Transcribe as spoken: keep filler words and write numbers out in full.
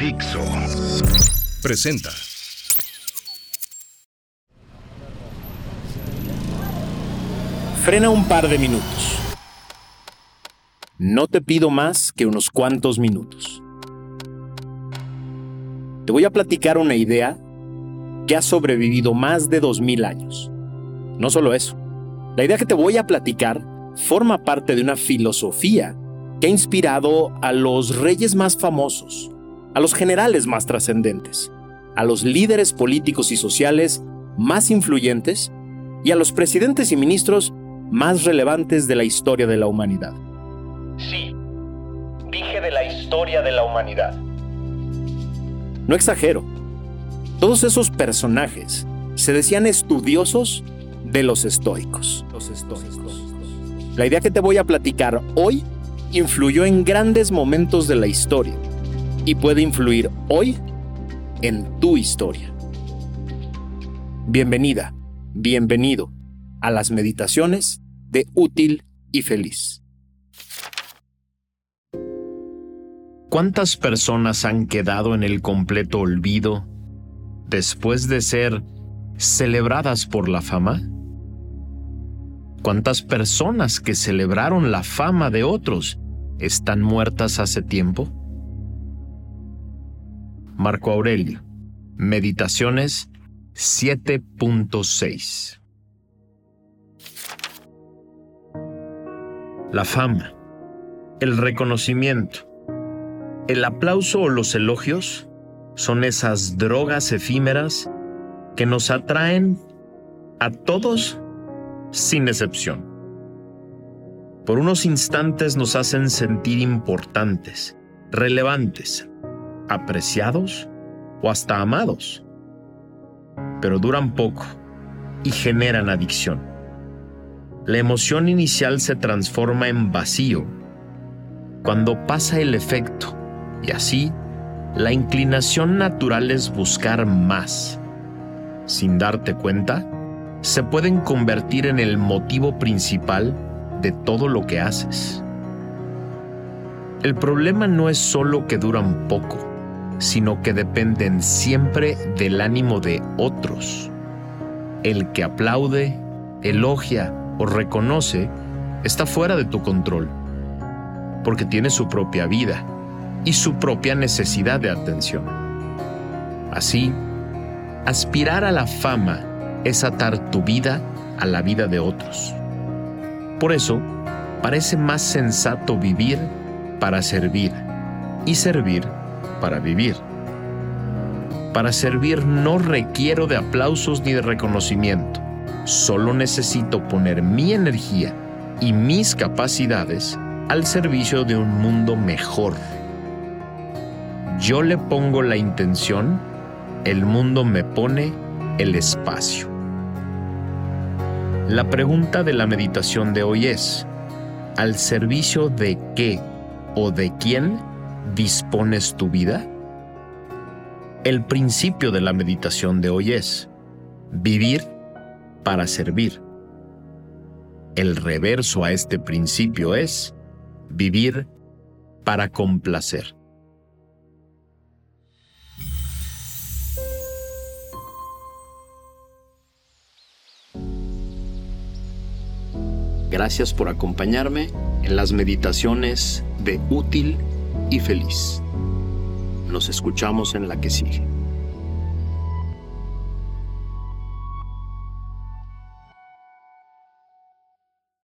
Dixo presenta Frena un par de minutos. No te pido más que unos cuantos minutos. Te voy a platicar una idea que ha sobrevivido más de dos mil años. No solo eso, la idea que te voy a platicar forma parte de una filosofía que ha inspirado a los reyes más famosos, a los generales más trascendentes, a los líderes políticos y sociales más influyentes y a los presidentes y ministros más relevantes de la historia de la humanidad. Sí, dije de la historia de la humanidad. No exagero. Todos esos personajes se decían estudiosos de los estoicos. Los estoicos. La idea que te voy a platicar hoy influyó en grandes momentos de la historia y puede influir hoy en tu historia. Bienvenida, bienvenido a las meditaciones de Útil y Feliz. ¿Cuántas personas han quedado en el completo olvido después de ser celebradas por la fama? ¿Cuántas personas que celebraron la fama de otros están muertas hace tiempo? Marco Aurelio, Meditaciones siete punto seis. La fama, el reconocimiento, el aplauso o los elogios son esas drogas efímeras que nos atraen a todos sin excepción. Por unos instantes nos hacen sentir importantes, relevantes, apreciados o hasta amados, pero duran poco y generan adicción. La emoción inicial se transforma en vacío cuando pasa el efecto, y así la inclinación natural es buscar más. Sin darte cuenta, se pueden convertir en el motivo principal de todo lo que haces. El problema no es solo que duran poco, sino que dependen siempre del ánimo de otros. El que aplaude, elogia o reconoce está fuera de tu control, porque tiene su propia vida y su propia necesidad de atención. Así, aspirar a la fama es atar tu vida a la vida de otros. Por eso, parece más sensato vivir para servir y servir para vivir. Para servir no requiero de aplausos ni de reconocimiento. Solo necesito poner mi energía y mis capacidades al servicio de un mundo mejor. Yo le pongo la intención, el mundo me pone el espacio. La pregunta de la meditación de hoy es: ¿al servicio de qué o de quién dispones tu vida? El principio de la meditación de hoy es vivir para servir. El reverso a este principio es vivir para complacer. Gracias por acompañarme en las meditaciones de Útil y Feliz. Nos escuchamos en la que sigue.